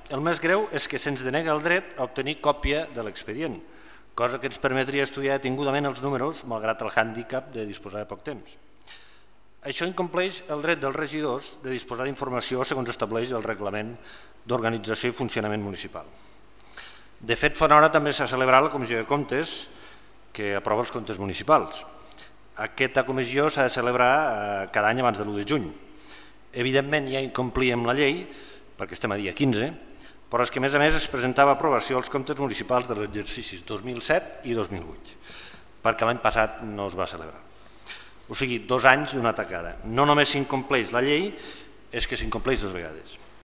El més greu és que se'ns denega el dret a obtenir còpia de l'expedient, cosa que ens permetria estudiar detingudament els números, malgrat el hàndicap de disposar de poc temps. Això incompleix el dret dels regidors de disposar d'informació segons estableix el Reglament d'Organització i Funcionament Municipal. De fet, fa una hora també s'ha celebrat la Comissió de Comptes que aprova els comptes municipals. Aquesta comissió s'ha de celebrar cada any abans de l'1 de juny. Evidentment ja incomplíem la llei, perquè estem a dia 15, però és que a més es presentava a aprovació els comptes municipals dels exercicis 2007 i 2008, perquè l'any passat no es va celebrar. O sigui, 2 anys d'una tacada. No només s'incompleix la llei, és que s'incompleix 2 vegades.